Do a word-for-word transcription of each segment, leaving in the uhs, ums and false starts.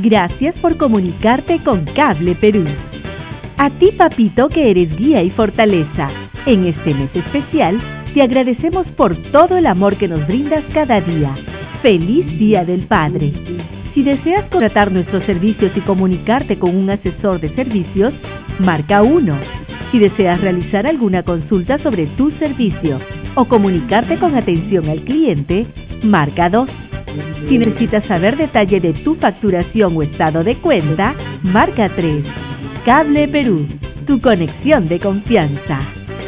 Gracias por comunicarte con Cable Perú. A ti, papito, que eres guía y fortaleza, en este mes especial, te agradecemos por todo el amor que nos brindas cada día. ¡Feliz Día del Padre! Si deseas contratar nuestros servicios y comunicarte con un asesor de servicios, marca uno. Si deseas realizar alguna consulta sobre tu servicio o comunicarte con atención al cliente, marca dos. Si necesitas saber detalle de tu facturación o estado de cuenta, marca tres. Cable Perú, tu conexión de confianza.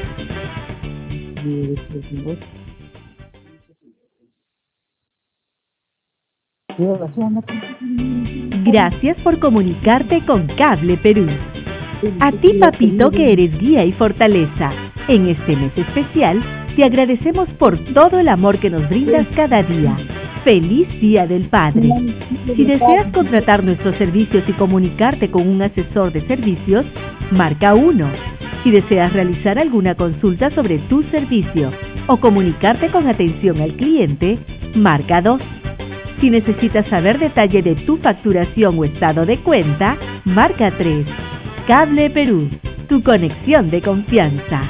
Gracias por comunicarte con Cable Perú. A ti, papito, que eres guía y fortaleza, en este mes especial, te agradecemos por todo el amor que nos brindas cada día. ¡Feliz Día del Padre! Si deseas contratar nuestros servicios y comunicarte con un asesor de servicios, marca uno. Si deseas realizar alguna consulta sobre tu servicio o comunicarte con atención al cliente, marca dos. Si necesitas saber detalle de tu facturación o estado de cuenta, marca tres. Cable Perú, tu conexión de confianza.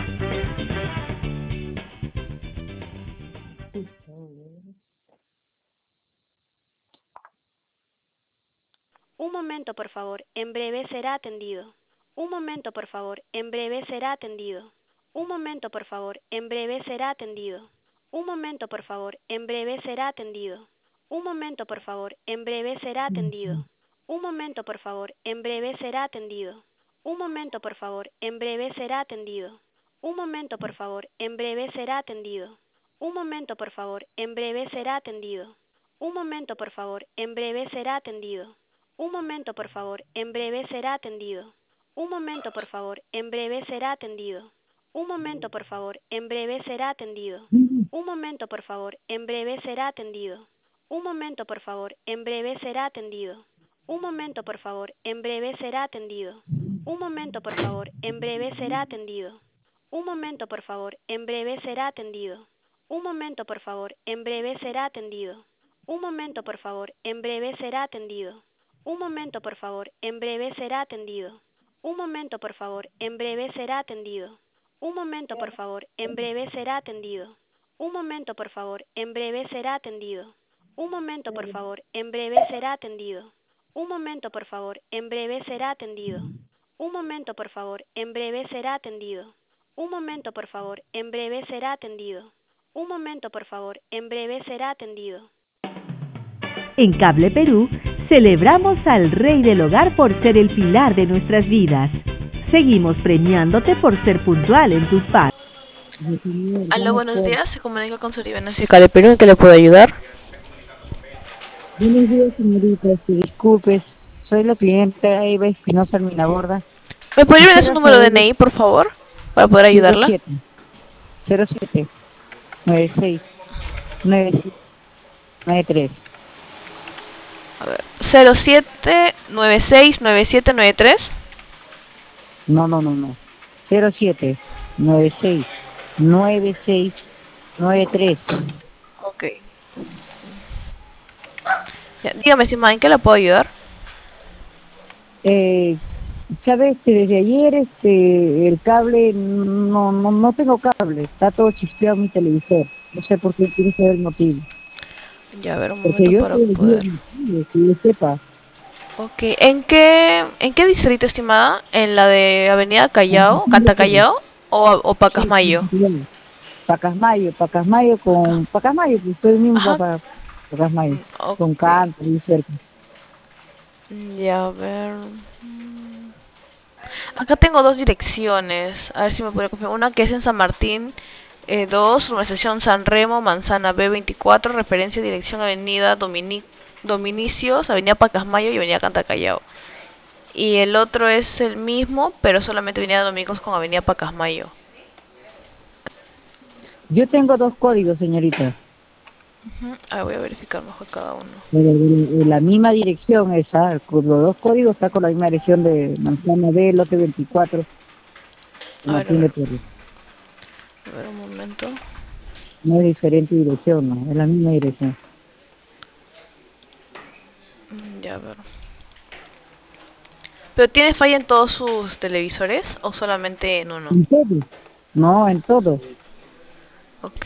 Un momento, por favor, en breve será atendido. Un momento, por favor, en breve será atendido. Un momento, por favor, en breve será atendido. Un momento, por favor, en breve será atendido. Un momento, por favor, en breve será atendido. Un momento, por favor, en breve será atendido. Un momento, por favor, en breve será atendido. Un momento, por favor, en breve será atendido. Un momento, por favor, en breve será atendido. Un momento, por favor, en breve será atendido. Un momento, por favor, en breve será atendido. Un momento, por favor, en breve será atendido. Un momento, por favor, en breve será atendido. Un momento, por favor, en breve será atendido. Un momento, por favor, en breve será atendido. Un momento, por favor, en breve será atendido. Un momento, por favor, en breve será atendido. Un momento, por favor, en breve será atendido. Un momento, por favor, en breve será atendido. Un momento, por favor, en breve será atendido. Un momento, por favor, en breve será atendido. Un momento, por favor, en breve será atendido. Un momento, por favor, en breve será atendido. Un momento, por favor, en breve será atendido. Un momento, por favor, en breve será atendido. Un momento, por favor, en breve será atendido. Un momento, por favor, en breve será atendido. Un momento, por favor, en breve será atendido. Un momento, por favor, en breve será atendido. En Cable Perú, celebramos al Rey del Hogar por ser el pilar de nuestras vidas. Seguimos premiándote por ser puntual en tus pagos. Aló, buenos días. Se comunica con Suribe Cable Perú. ¿En qué le puedo ayudar? Buenos días, señorita. Disculpe, soy la clienta Eva Espinosa Alminaborda. ¿Me podría brindar su número de D N I, por favor? Para poder ayudarla. cero siete nueve seis nueve tres. A ver, cero siete nueve seis nueve siete nueve tres. No, no, no, no. cero siete nueve seis nueve seis nueve tres. Ok. Ya, dígame, estimada, ¿en qué la puedo ayudar? Eh, sabes que desde ayer este el cable no, no no tengo cable, está todo chispeado mi televisor. No sé por qué, quiero saber el motivo. Ya, a ver, un Porque momento yo para poder. Que yo sepa. Ok, ¿en qué en qué distrito, estimada? ¿En la de Avenida Callao, Canta Callao o, o Pacasmayo? Sí, Pacasmayo, Pacasmayo con Pacasmayo, que usted mismo Ajá. para Pacasmayo, Okay. con Canto y cerca. Ya, a ver. Acá tengo dos direcciones. A ver si me puede confirmar. Una que es en San Martín eh, dos, urbanización San Remo, Manzana B veinticuatro, referencia dirección Avenida Dominic Dominicios, Avenida Pacasmayo y Avenida Canta Callao. Y el otro es el mismo, pero solamente Avenida Dominicos con Avenida Pacasmayo. Yo tengo dos códigos, señorita. Uh-huh. A ver, voy a verificar mejor cada uno. Pero de, de la misma dirección esa, con los dos códigos está con la misma dirección de Manzana B, lote veinticuatro. A ver, a Martín ver. de Torres. A ver, un momento. No es diferente dirección, no, es la misma dirección. Ya, a ver. ¿Pero tiene falla en todos sus televisores o solamente en uno? En todo. No, en todo. Ok.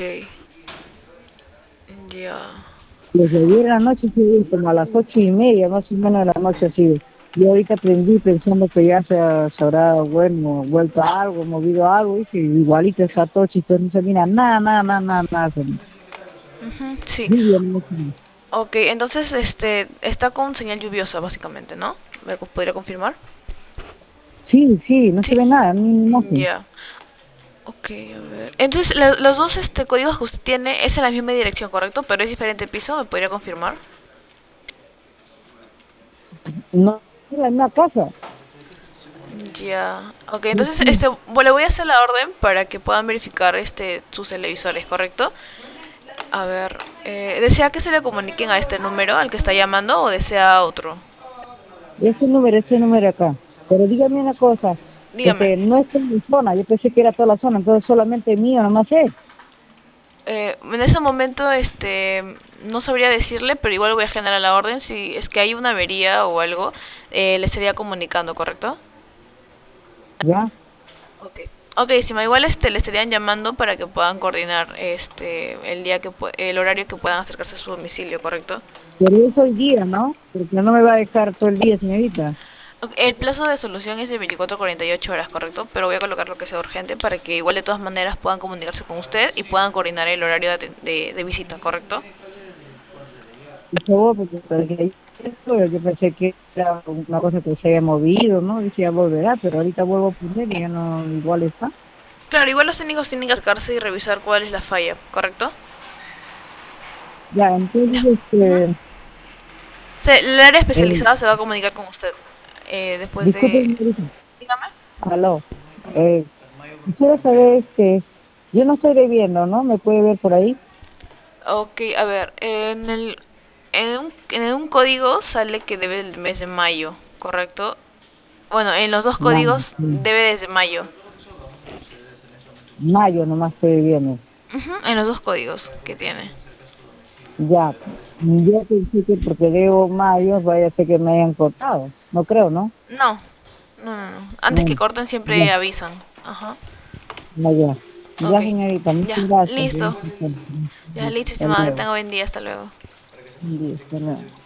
Ya. Desde ayer en la noche, sí, como a las ocho y media, más o menos de la noche, así. Yo ahorita aprendí pensando que ya se, se habrá, bueno, vuelto a algo, movido a algo, y que igualito está todo chistoso, no se mira nada, nada, nada, nada, nada. se mira. Ujú, sí. Lluvia, no se mira. Ok, entonces este está con señal lluviosa básicamente, ¿no? ¿Me co- podría confirmar? Sí, sí, no se Sí. ve nada, ni imagen. Ya. Ok, a ver. Entonces, la- los dos este, códigos que usted tiene es en la misma dirección, ¿correcto? Pero es diferente piso, ¿me podría confirmar? No, es la misma casa. Ya. Ok, Sí, entonces sí. este, bueno, le voy a hacer la orden para que puedan verificar este sus televisores, ¿correcto? A ver, eh, ¿desea que se le comuniquen a este número al que está llamando o desea otro? Ese número, ese número acá. Pero dígame una cosa, Dígame. este, no es en mi zona, yo pensé que era toda la zona, entonces solamente mío, nomás es. Eh, en ese momento, este, no sabría decirle, pero igual voy a generar la orden. Si es que hay una avería o algo, eh, le estaría comunicando, ¿correcto? ¿Ya? Ok. Ok, Sima, igual este, le estarían llamando para que puedan coordinar este, el día que pu- el horario que puedan acercarse a su domicilio, ¿correcto? Pero es hoy día, ¿no? Porque no me va a dejar todo el día, señorita. Ok, el plazo de solución es de veinticuatro a cuarenta y ocho horas, ¿correcto? Pero voy a colocar lo que sea urgente para que igual de todas maneras puedan comunicarse con usted y puedan coordinar el horario de, aten- de, de visita, ¿correcto? Por favor, porque porque ayer esto, yo pensé que era una cosa que se había movido, ¿no? Decía volverá, pero ahorita vuelvo a poner y ya no, igual está. Claro, igual los técnicos tienen que acercarse y revisar cuál es la falla, ¿correcto? Ya, Ya. entonces, Ujú. este, Se- el área eh, especializada se va a comunicar con usted eh, después disculpe, de... señorita. Dígame. Aló. Eh, quisiera saber, este, yo no estoy debiendo, ¿no? ¿Me puede ver por ahí? Ok, a ver, en el, en un, en un código sale que debe el mes de mayo, ¿correcto? Bueno, en los dos No, códigos sí. debe desde mayo. Mayo nomás estoy debiendo. Ujú, en los dos códigos que tiene. Ya, yo pensé que porque debo mayo, vaya a ser que me hayan cortado. No creo, ¿no? No, no, no, no. Antes que No, corten ya, siempre avisan. Ajá. ya, ya. Ok. Ya, señorita, muchas Ya, gracias. listo. Ya, listo, Hasta estimada. Que luego. tenga buen día. Hasta luego. Buen día, hasta luego.